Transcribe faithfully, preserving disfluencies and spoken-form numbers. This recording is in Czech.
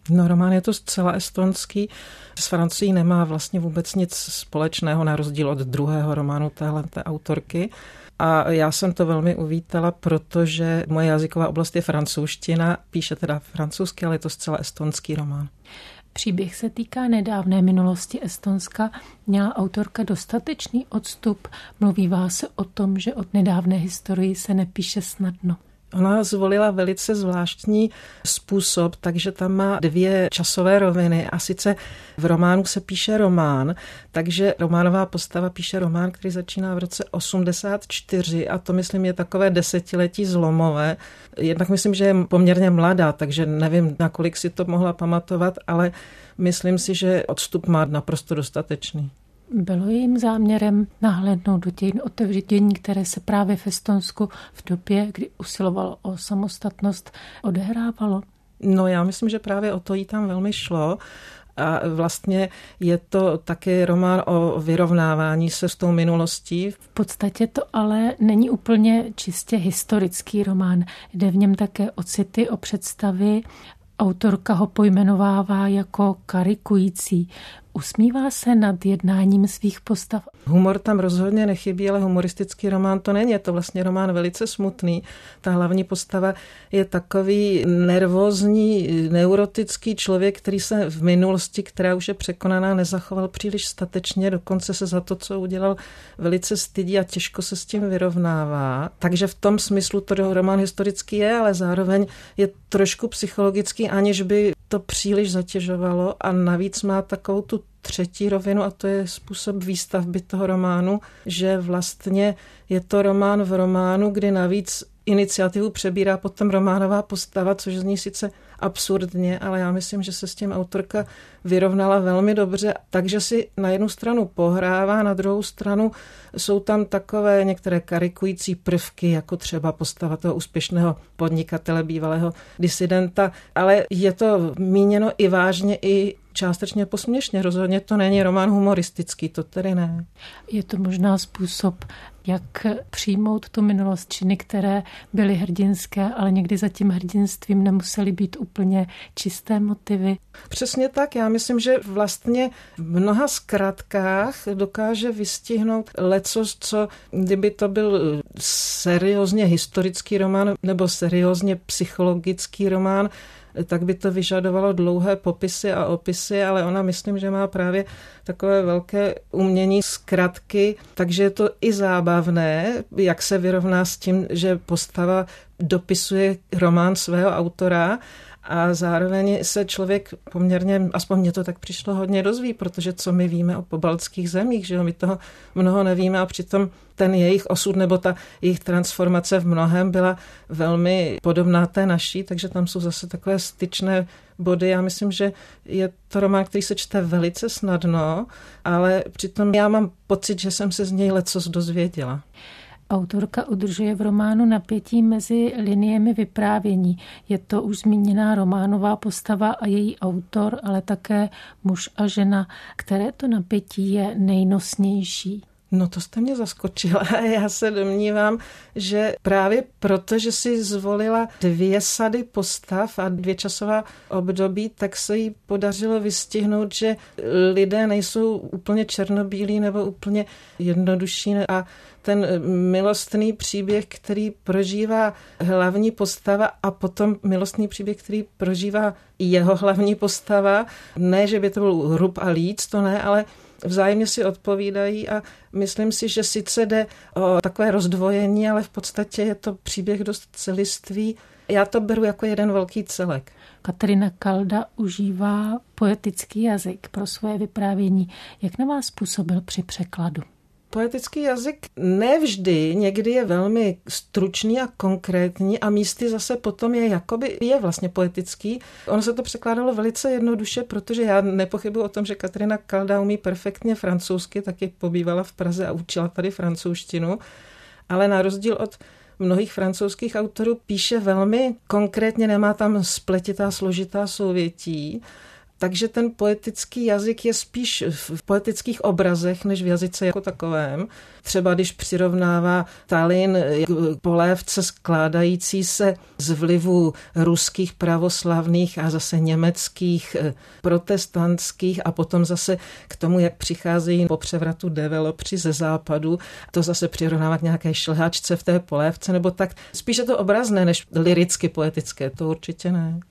No, román je to zcela estonský. S Francií nemá vlastně vůbec nic společného, na rozdíl od druhého románu téhle autorky. A já jsem to velmi uvítala, protože moje jazyková oblast je francouzština, píše teda francouzsky, ale je to zcela estonský román. Příběh se týká nedávné minulosti Estonska. Měla autorka dostatečný odstup? Mluvívá se o tom, že od nedávné historii se nepíše snadno. Ona zvolila velice zvláštní způsob, takže tam má dvě časové roviny a sice v románu se píše román, takže románová postava píše román, který začíná v roce osmdesát čtyři a to myslím je takové desetiletí zlomové. Jednak myslím, že je poměrně mladá, takže nevím, nakolik si to mohla pamatovat, ale myslím si, že odstup má naprosto dostatečný. Bylo jejím záměrem nahlédnout do dějin otevření, které se právě v Estonsku v době, kdy usilovalo o samostatnost, odehrávalo? No já myslím, že právě o to jí tam velmi šlo. A vlastně je to také román o vyrovnávání se s tou minulostí. V podstatě to ale není úplně čistě historický román. Jde v něm také o city, o představy. Autorka ho pojmenovává jako karikující. Usmívá se nad jednáním svých postav. Humor tam rozhodně nechybí, ale humoristický román to není. Je to vlastně román velice smutný. Ta hlavní postava je takový nervózní, neurotický člověk, který se v minulosti, která už je překonaná, nezachoval příliš statečně, dokonce se za to, co udělal, velice stydí a těžko se s tím vyrovnává. Takže v tom smyslu to román historický je, ale zároveň je trošku psychologický, aniž by to příliš zatěžovalo a navíc má takovou tu třetí rovinu a to je způsob výstavby toho románu, že vlastně je to román v románu, kdy navíc iniciativu přebírá potom románová postava, což zní sice absurdně, ale já myslím, že se s tím autorka vyrovnala velmi dobře, takže si na jednu stranu pohrává, na druhou stranu jsou tam takové některé karikující prvky, jako třeba postava toho úspěšného podnikatele, bývalého disidenta, ale je to míněno i vážně, i částečně posměšně. Rozhodně to není román humoristický, to tedy ne. Je to možná způsob, jak přijmout tu minulost, činy, které byly hrdinské, ale někdy za tím hrdinstvím nemusely být úplně čisté motivy. Přesně tak. Já myslím, že vlastně v mnoha zkratkách dokáže vystihnout lecos, co kdyby to byl seriózně historický román nebo seriózně psychologický román, tak by to vyžadovalo dlouhé popisy a opisy, ale ona myslím, že má právě takové velké umění zkratky, takže je to i zábavné, jak se vyrovná s tím, že postava dopisuje román svého autora a zároveň se člověk poměrně, aspoň mně to tak přišlo, hodně dozví, protože co my víme o pobaltských zemích, že jo, my toho mnoho nevíme a přitom ten jejich osud nebo ta jejich transformace v mnohem byla velmi podobná té naší, takže tam jsou zase takové styčné body. Já myslím, že je to román, který se čte velice snadno, ale přitom já mám pocit, že jsem se z něj lecos dozvěděla. Autorka udržuje v románu napětí mezi liniemi vyprávění. Je to už zmíněná románová postava a její autor, ale také muž a žena. Které to napětí je nejnosnější? No to jste mě zaskočila. Já se domnívám, že právě proto, že si zvolila dvě sady postav a dvě časová období, tak se jí podařilo vystihnout, že lidé nejsou úplně černobílí nebo úplně jednodušší a ten milostný příběh, který prožívá hlavní postava a potom milostný příběh, který prožívá jeho hlavní postava. Ne, že by to byl hrub a líc, to ne, ale vzájemně si odpovídají a myslím si, že sice jde o takové rozdvojení, ale v podstatě je to příběh dost celistvý. Já to beru jako jeden velký celek. Kateřina Kalda užívá poetický jazyk pro svoje vyprávění. Jak na vás působil při překladu? Poetický jazyk nevždy, někdy je velmi stručný a konkrétní a místy zase potom je jakoby, je vlastně poetický. Ono se to překládalo velice jednoduše, protože já nepochybuji o tom, že Kateřina Kalda umí perfektně francouzsky, taky pobývala v Praze a učila tady francouzštinu, ale na rozdíl od mnohých francouzských autorů píše velmi konkrétně, nemá tam spletitá, složitá souvětí Takže ten poetický jazyk je spíš v poetických obrazech, než v jazyce jako takovém. Třeba když přirovnává Tallin polévce skládající se z vlivu ruských pravoslavných a zase německých protestantských a potom zase k tomu, jak přicházejí po převratu developři ze západu, to zase přirovnávat nějaké šlehačce v té polévce, nebo tak. Spíš je to obrazné, než liricky poetické, to určitě ne.